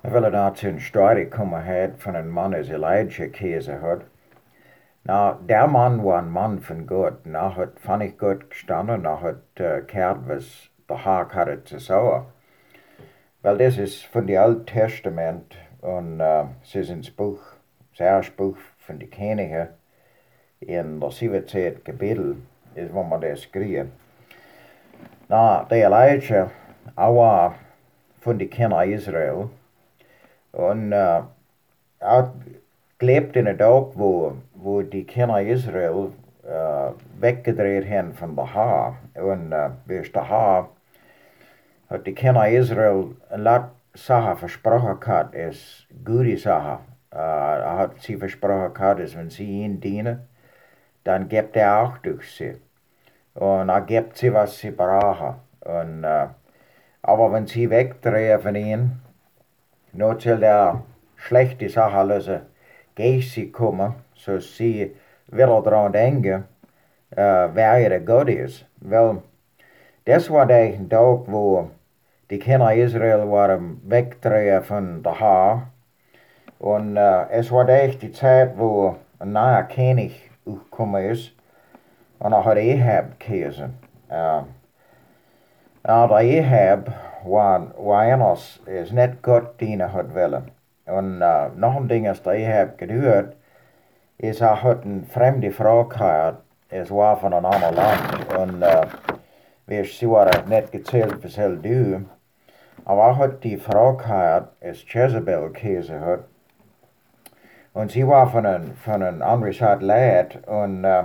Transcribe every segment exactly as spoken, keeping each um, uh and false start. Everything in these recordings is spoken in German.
Jeg vil da til en story kommer her von en Mann, der Elijah Käse hat. Na, der Mann war ein Mann von Gott. Na, hat, fand ich Gott gestanden, na, hat äh, gehört, was der Haag hatte zu sagen. Weil das ist von dem Alten Testament und äh, es ist ins Buch, das erste Buch von den Königen in der siebzehnten Kapitel, ist, wo man das kriegt. Na, der Elijah, er war von den Kindern Israel und äh, er gelebt in einem Tag, wo, wo die Kinder Israel äh, weggedreht haben von der Haar. Und äh, bis der Haar hat die Kinder Israel ein lot Sachen versprochen gehabt, ist gute Sachen. Äh, er hat sie versprochen gehabt, dass wenn sie ihn dienen, dann gibt er auch durch sie. Und er gibt sie, was sie brauchen. Und, äh, aber wenn sie wegdrehen von ihm, nur soll er schlechte Sachen lassen, gegen sie kommen, so sie wieder daran denken, äh, wer ihre Gott ist. Weil das war der Tag, wo die Kinder Israel waren wegdrehen von der Haar. Und äh, es war echt die Zeit, wo ein neuer König gekommen ist. Und er hat Ahab geheißen. Äh, aber Ahab war, war einer, der nicht Gott dienen hat wollen. Und äh, noch ein Ding, das der Ahab gehört, ist, er hat eine fremde Frau gehabt. Es war von einem anderen Land. Und äh, sie war nicht gezählt, was soll du. Aber er hat die Frau gehabt, es Jezebel geheißen hat. Und sie war von einem, von einem anderen Stadt Leid. Und äh,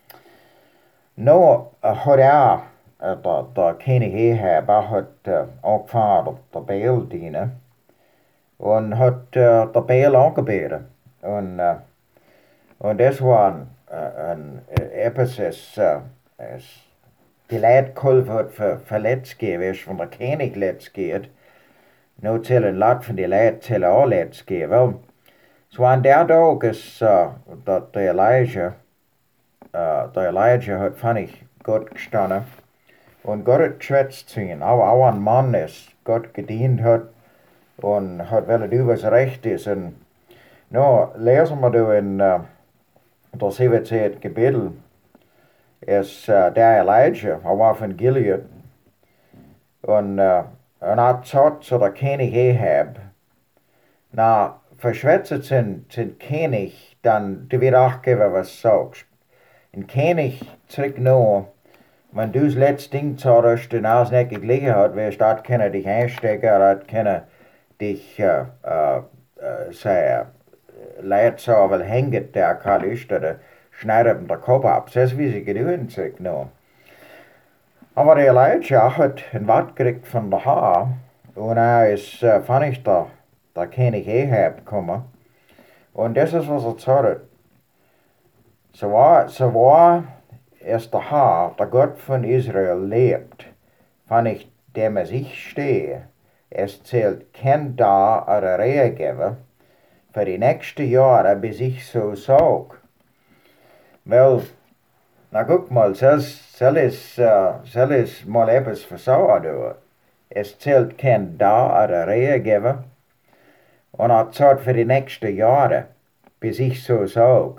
nu hat er, äh, der, der König Ahab, er hat äh, angefangen, der Baal dienen. Und hat äh, der Baal angebetet. Und, äh, und das war ein, äh, ein etwas, das äh, die Leute geholfen hat, für, für letzt gehen, weißt, wenn der König letzt geht. Nu zählen ein Lot von den Leuten zählen auch letzt gehen. Weil es war an der Tag, dass äh, der, der Elijah, äh, der Elijah hat, fand ich, Gott gestanden. Und Gott hat geschwätzt zu ihm. Aber auch ein Mann, der Gott gedient hat. Und hat wel du was recht ist. Und nu lesen wir da in uh, der siebzehnten Kapitel, ist uh, der Elijah, er war von Gilead. Und, uh, und er sagt zu der König Ahab, na, verschwätzt sind, sind König, dann du wird auch geben, was du sagst. Ein König zurück nur, wenn du das letzte Ding zahlst, den er nicht gelegen hat, wirst du können dich einstecken, oder können dich äh, äh, sei Leid so wel hängt der kann ist oder schneidet ihm der Kopf ab. Das ist wie sie geduld sich noch. Aber der Elijah hat ein Wort gekriegt von der Haar und er ist, äh, fand ich, der, der König Ahab gekommen. Und das ist, was er sagt. So war, so war es der Haar, der Gott von Israel lebt, fand ich, dem er sich stehe. Es zählt kein da oder Rehe geben für die nächsten Jahre, bis ich so sag. Weil, na guck mal, soll es, uh, soll es mal etwas versauen. Es zählt kein da oder Rehe geben und er zahlt für die nächsten Jahre, bis ich so sag.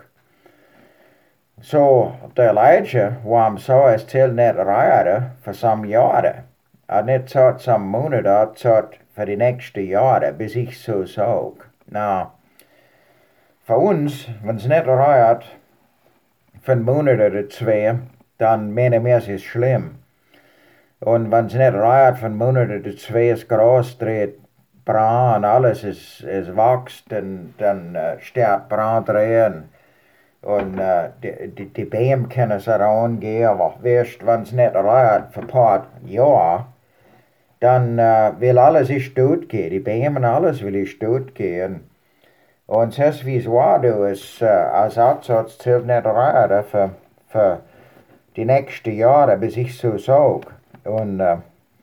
So, der Elijah war am so, es zählt nicht Reihe für some Jahre. Er hat nicht zahlt some Monate, er zahlt für die nächsten Jahre, bis ich so sag. Na, für uns, wenn es nicht reicht, für einen Monat oder zwei, dann meinen wir, es ist schlimm. Und wenn es nicht reicht, für einen Monat oder zwei, das Gras dreht, Brand, alles ist, ist wächst, dann, dann äh, stirbt Brand drehen. Und äh, die, die, die Bäume können sich herangehen, aber weißt, wenn es nicht reicht, für ein paar Jahre, dann äh, will alles ist tot gehen. Die Bäume und alles will ist tot gehen. Und das wie es war, du, ist, äh, als Arzt zählt nicht reichen für, für die nächsten Jahre, bis ich so sag. Und äh,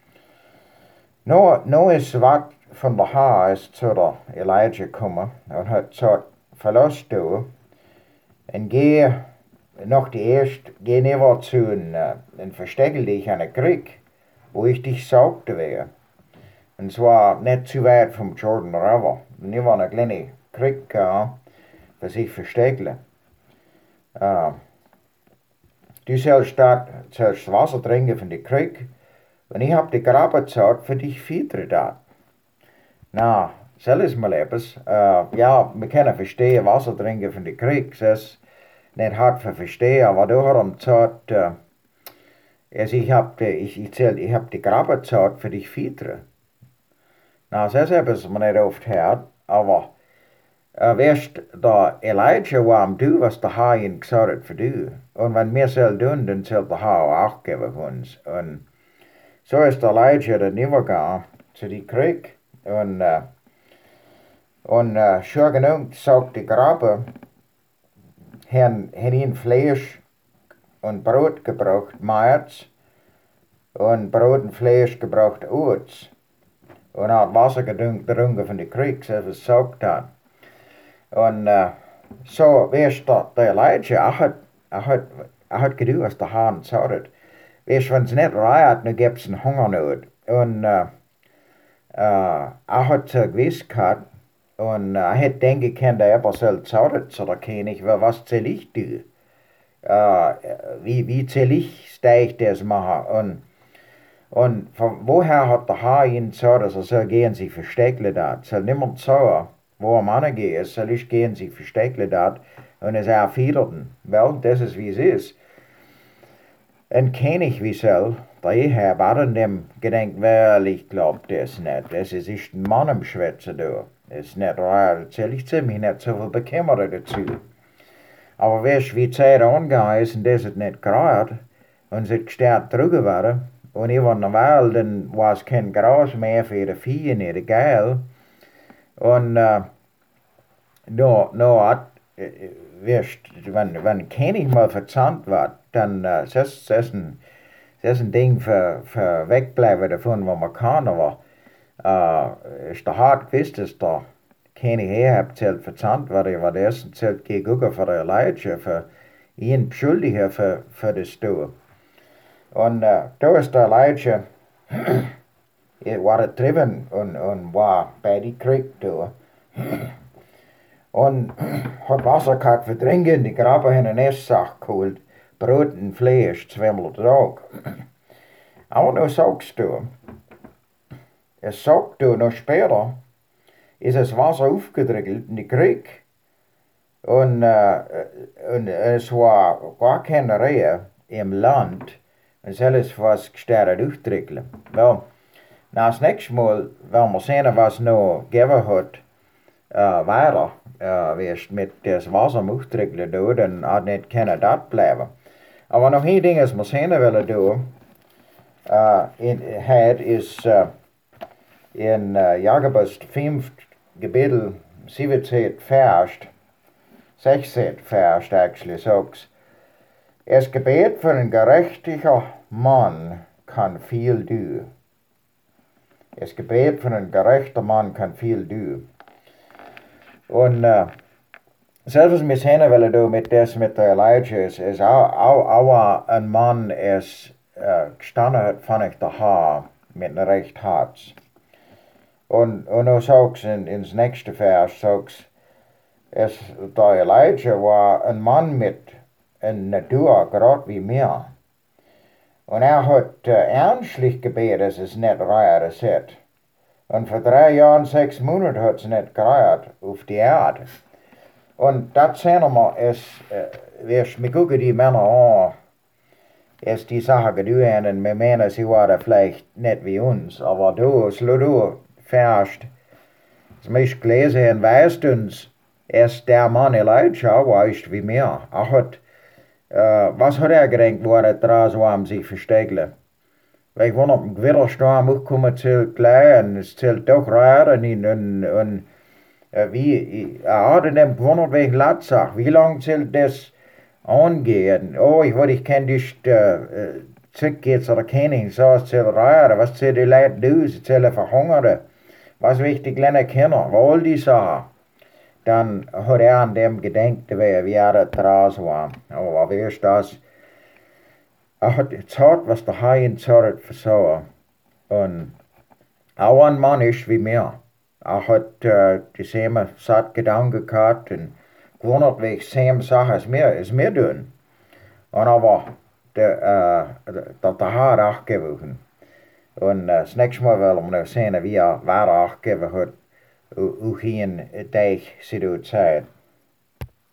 nun ist was von der Haar ist zu der Elijah gekommen und hat gesagt, verlass du und geh noch die erste, geh nicht zu und, äh, und verstecke dich an den Krieg, wo ich dich sagte wäre. En zwar nicht zu weit vom Jordan River. Nu var een kleine creek uh, voor zich versteckelen. Uh, du sollst dort sollst Wasser trinken von der Creek. Und ich hab die Grabe gezahlt für die Vietre dort. Na, das ist mal etwas. Uh, ja, wir können verstehen, Wasser trinken von der Creek. Das ist nicht hart für verstehen, aber du hast gesagt, uh, also ich hab die, ich, ich, zähl, ich hab die Grabe gezahlt für die Vietre. Na, das ist etwas, was man nicht oft hört, aber uh, weißt der Elijah war am du, was der Herr ihn gesagt hat für du. Und wenn wir soll tun, dann soll der Herr auch geben für uns. Und so ist der Elijah dann übergegangen zu die Creek. Und, uh, und uh, schon genug sagt die Grabe, haben ihn Fleisch und Brot gebracht, Meiz, und Brot und Fleisch gebracht, Uts. Und hat Wasser getrunken von der Creek, so wie es gesagt hat. Und uh, so, weißt du, der Elijah, er hat, er hat, er hat gedacht, was der Herr gesagt hat. Weißt du, wenn es nicht reicht, dann gibt es einen Hungernot. Und uh, uh, er hat so gewiss gehabt, und uh, er hätte denken können, der jemand soll gesagt zu der König, was soll ich tun? Uh, wie, wie soll ich steig das machen? Und, und von woher hat der Herr ihn gesagt, dass er soll gehen, sich verstecken dort? Soll niemand sagen, wo er Mann geht, soll ich gehen, sich verstecken dort und es erfiederten. Well, das ist wie es ist. Ein König wie soll, der Ehab hat an dem gedenkt, well, ich glaub das nicht. Das ist echt ein Mann im Schwätzen da. Das ist nicht real, das ich ziemlich nicht so viel bekümmert dazu. Aber weißt du, wie die Zeit angegangen ist und das ist nicht gerade und sie gestärkt drüber waren und ich war in der Welt, dann war es kein Gras mehr für die Vieh, nicht die Geil. Und äh, no, no, hat, äh, weißt, wenn, wenn ein König mal verzahnt wird, dann äh, das, das, ist ein, das ist ein Ding für, für wegbleiben davon, wo man kann, aber äh, ist der hart gewiss, dass der König Ahab zählt verzahnt wurde, war der erste zählt gegenüber für der Elijah, für ihn beschuldigen für, für das tun. Und äh, da ist der Elijah, war er drüben und, und war bei die Creek da. Und hat Wasser gehabt für trinken, die Grabe haben eine Esssache geholt, Brot und Fleisch, zweimal am Tag. Aber noch sagst du, es sagt du, noch später ist das Wasser aufgedrückelt in die Creek. Und, äh, und es war gar keine Rehe im Land. Und alles was gestartet aufdrückeln. Well, na, das nächste Mal werden wir sehen, was noch gegeben hat, äh, weiter, äh, weißt, mit das Wasser am aufdrückeln, da, dann hat nicht keiner dort bleiben. Aber noch ein Ding, das wir sehen wollen, da, äh, in, hat, ist, äh, in äh, Jakobus fünf Kapitel siebzehn Vers, sechzehn Vers actually sagt's, das Gebet für ein gerechtiger Mann kann viel tun. Das Gebet für ein gerechter Mann kann viel tun. Und äh, selbst was wir sehen wollen da mit das mit der Elijah ist, ist auch, auch, auch ein Mann, der äh, gestanden hat, fand ich der Haar mit einem recht Herz. Und, und dann sagt's in, ins nächste Vers, sagt's, es, der Elijah war ein Mann mit einer Natur, gerade wie mir. Und er hat äh, ernstlich gebetet, dass es nicht reiert ist. Und vor drei Jahren, sechs Monaten hat es nicht gereiert auf die Erde. Und das sehen wir, es, äh, wir gucken die Männer an, es die Sache getan, und wir meinen, sie waren vielleicht nicht wie uns, aber du, so du fährst, das mich gelesen und weißt uns, erst der Mann Elijah war ist wie mir. Er hat, äh, was hat er gedacht, wo er draußen war, um sich verstecken? Weil ich war auf dem Gewittersturm hochgekommen, zählt gleich, und es zählt doch rein, und, und, und äh, wie, er hat in dem gewundert wegen Latzach, wie lange zählt das angehen? Oh, ich wollte, ich kenne dich, äh, zurückgehen zu der König, so, es zählt rein, was zählt die Leute tun, sie zählen verhungern, was wichtig die kleinen Kinder, all die Sachen. Dann hat er an dem gedenkt, wie er da draußen war. Aber wie ist das? Er hat gezahlt, was der Herr ihn gezahlt hat für so. Und auch ein Mann ist wie mir. Er hat äh, dieselbe Saat Gedanken gehabt und gewundert, wie ich dieselbe Sache als mir, als mir tun. Und aber der, äh, der, der hat auch gewesen. Und äh, das nächste Mal willen we nog zien wie er weiter gegeven hat, hoe geen deze situatie.